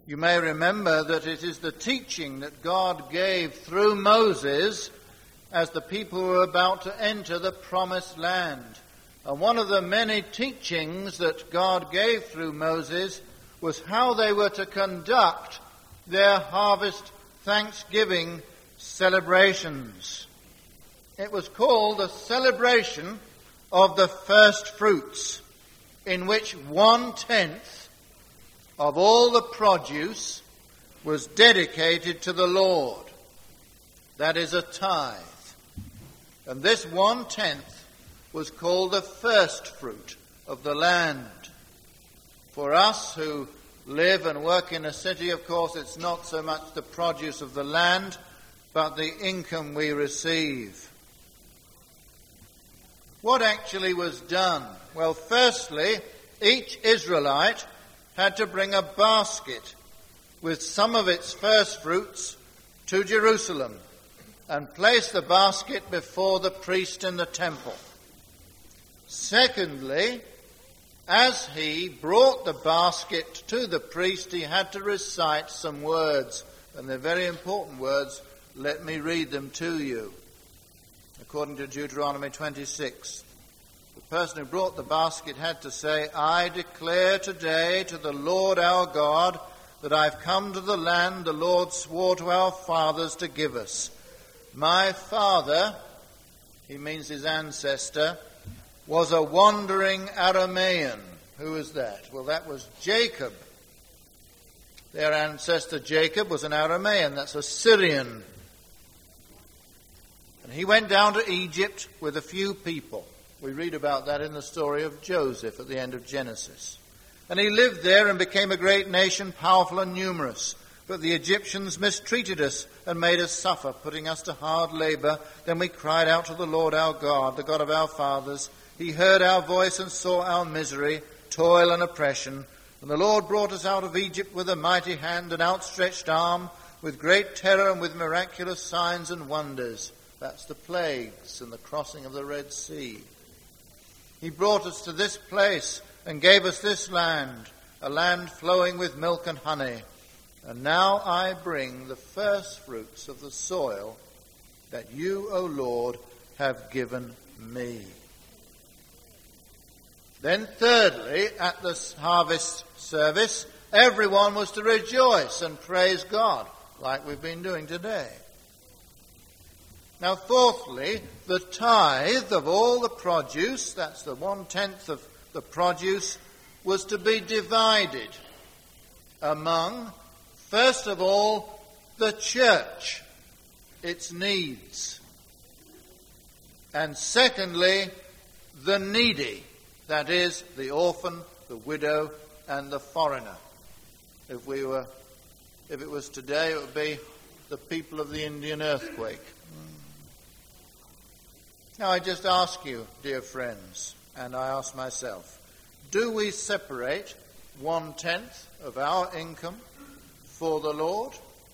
You may remember that it is the teaching that God gave through Moses as the people were about to enter the promised land. And one of the many teachings that God gave through Moses was how they were to conduct their harvest thanksgiving celebrations. It was called the celebration of the first fruits, in which 1/10 of all the produce was dedicated to the Lord. That is a tithe. And this 1/10 was called the first fruit of the land. For us who live and work in a city, of course, it's not so much the produce of the land, but the income we receive. What actually was done? Well, firstly, each Israelite had to bring a basket with some of its first fruits to Jerusalem and place the basket before the priest in the temple. Secondly, as he brought the basket to the priest, he had to recite some words, and they're very important words. Let me read them to you. According to Deuteronomy 26, the person who brought the basket had to say, I declare today to the Lord our God that I've come to the land the Lord swore to our fathers to give us. My father, he means his ancestor, was a wandering Aramean. Who is that? Well, that was Jacob. Their ancestor Jacob was an Aramean. That's a Syrian. And he went down to Egypt with a few people. We read about that in the story of Joseph at the end of Genesis. And he lived there and became a great nation, powerful and numerous. But the Egyptians mistreated us and made us suffer, putting us to hard labor. Then we cried out to the Lord our God, the God of our fathers. He heard our voice and saw our misery, toil and oppression. And the Lord brought us out of Egypt with a mighty hand and outstretched arm, with great terror and with miraculous signs and wonders. That's the plagues and the crossing of the Red Sea. He brought us to this place and gave us this land, a land flowing with milk and honey. And now I bring the first fruits of the soil that you, O Lord, have given me. Then thirdly, at this harvest service, everyone was to rejoice and praise God, like we've been doing today. Now fourthly, the tithe of all the produce, that's the 1/10 of the produce, was to be divided among, first of all, the church, its needs. And secondly, the needy, that is, the orphan, the widow, and the foreigner. If it was today, it would be the people of the Indian earthquake. Now I just ask you, dear friends, and I ask myself, do we separate 1/10 of our income for the Lord,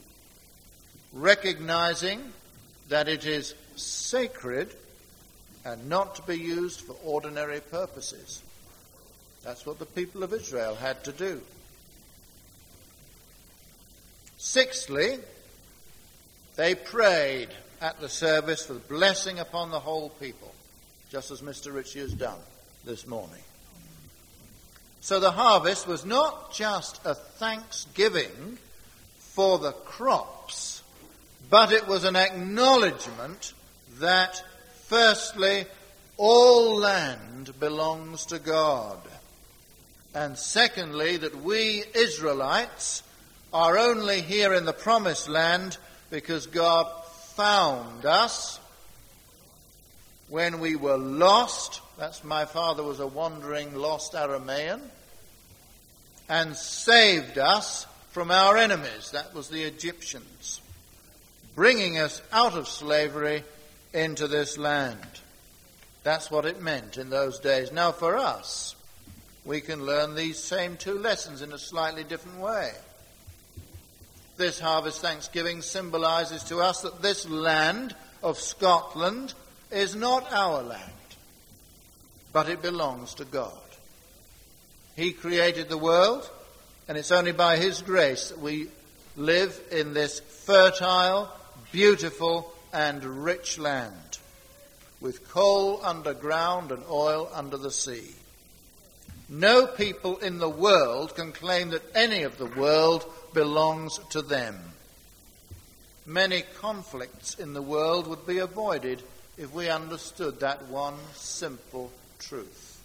recognizing that it is sacred and not to be used for ordinary purposes? That's what the people of Israel had to do. Sixthly, they prayed at the service for the blessing upon the whole people, just as Mr. Ritchie has done this morning. So the harvest was not just a thanksgiving for the crops, but it was an acknowledgement that, firstly, all land belongs to God, and secondly, that we Israelites are only here in the promised land because God found us when we were lost. That's my father was a wandering, lost Aramean, and saved us from our enemies. That was the Egyptians, bringing us out of slavery into this land. That's what it meant in those days. Now for us, we can learn these same two lessons in a slightly different way. This harvest thanksgiving symbolizes to us that this land of Scotland is not our land, but it belongs to God. He created the world, And it's only by his grace that we live in this fertile, beautiful, and rich land, with coal underground and oil under the sea. No people in the world can claim that any of the world belongs to them. Many conflicts in the world would be avoided if we understood that one simple truth.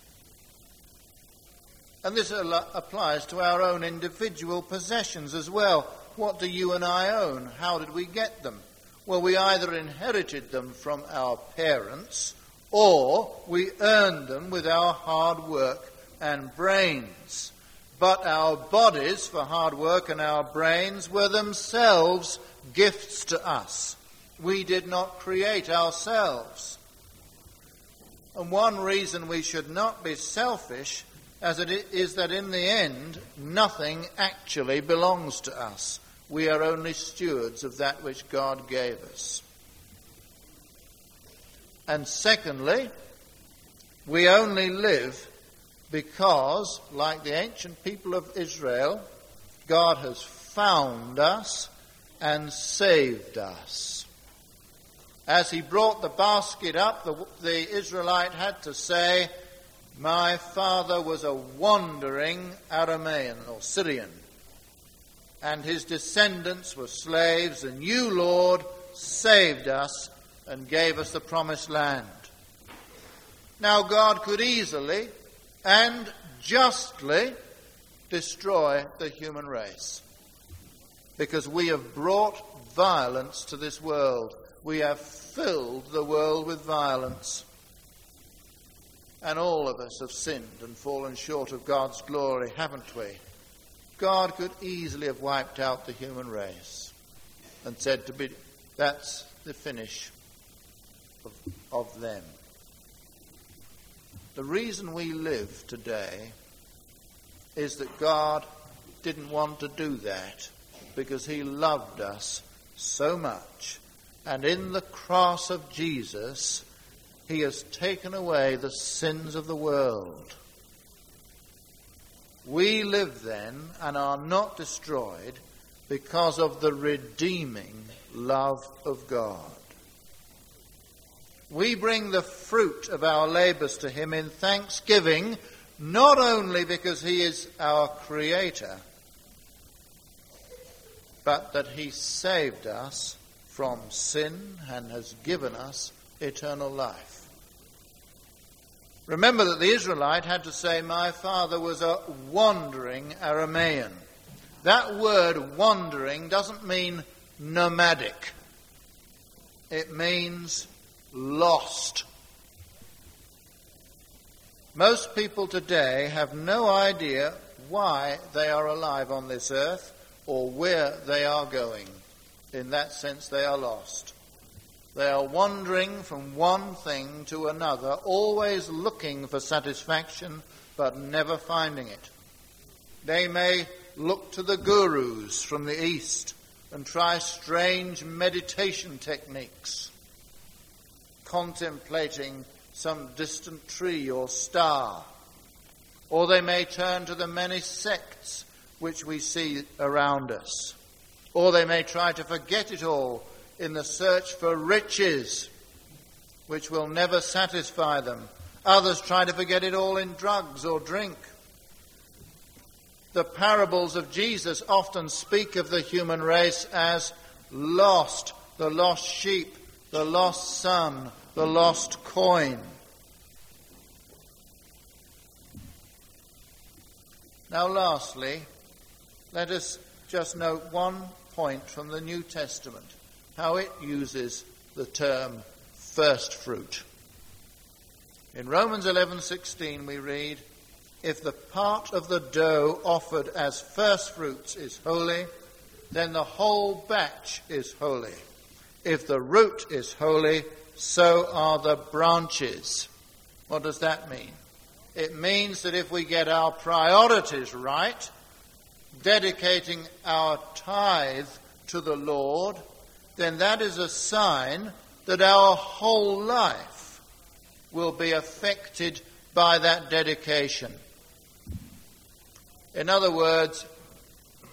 And this applies to our own individual possessions as well. What do you and I own? How did we get them? Well, we either inherited them from our parents or we earned them with our hard work and brains. But our bodies for hard work and our brains were themselves gifts to us. We did not create ourselves. And one reason we should not be selfish as it is that in the end, nothing actually belongs to us. We are only stewards of that which God gave us. And secondly, we only live because, like the ancient people of Israel, God has found us and saved us. As he brought the basket up, the Israelite had to say, "My father was a wandering Aramean or Syrian, and his descendants were slaves, and you, Lord, saved us and gave us the promised land." Now God could easily and justly destroy the human race, because we have brought violence to this world. We have filled the world with violence. And all of us have sinned and fallen short of God's glory, haven't we? God could easily have wiped out the human race and said that's the finish of them. The reason we live today is that God didn't want to do that, because he loved us so much. And in the cross of Jesus, he has taken away the sins of the world. We live then and are not destroyed because of the redeeming love of God. We bring the fruit of our labours to him in thanksgiving, not only because he is our Creator, but that he saved us from sin and has given us eternal life. Remember that the Israelite had to say, "My father was a wandering Aramean." That word wandering doesn't mean nomadic. It means lost. Most people today have no idea why they are alive on this earth or where they are going. In that sense, they are lost. They are wandering from one thing to another, always looking for satisfaction, but never finding it. They may look to the gurus from the East and try strange meditation techniques, contemplating some distant tree or star. Or they may turn to the many sects which we see around us. Or they may try to forget it all in the search for riches, which will never satisfy them. Others try to forget it all in drugs or drink. The parables of Jesus often speak of the human race as lost, the lost sheep, the lost son, the lost coin. Now, lastly, let us just note one point from the New Testament, how it uses the term first fruit. In Romans 11:16 we read, "If the part of the dough offered as first fruits is holy, then the whole batch is holy. If the root is holy, so are the branches." What does that mean? It means that if we get our priorities right, dedicating our tithe to the Lord, then that is a sign that our whole life will be affected by that dedication. In other words,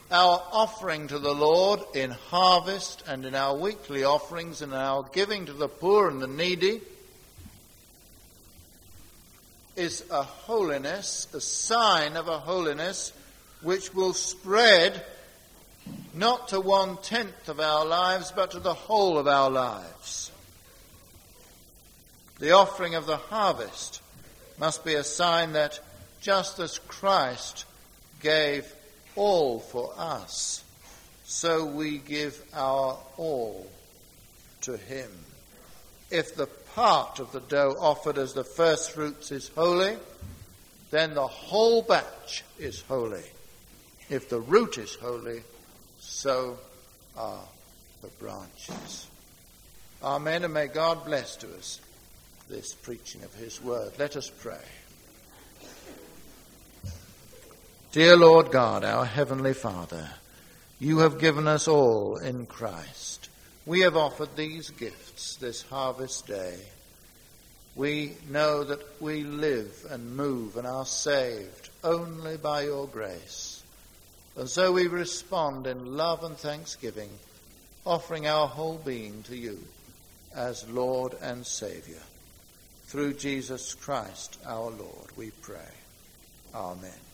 our offering to the Lord in harvest and in our weekly offerings and our giving to the poor and the needy is a holiness, a sign of a holiness which will spread not to 1/10 of our lives, but to the whole of our lives. The offering of the harvest must be a sign that just as Christ gave all for us, so we give our all to him. If the part of the dough offered as the first fruits is holy, then the whole batch is holy. If the root is holy, so are the branches. Amen, and may God bless to us this preaching of his word. Let us pray. Dear Lord God, our heavenly Father, you have given us all in Christ. We have offered these gifts this harvest day. We know that we live and move and are saved only by your grace. And so we respond in love and thanksgiving, offering our whole being to you as Lord and Saviour. Through Jesus Christ our Lord, we pray. Amen.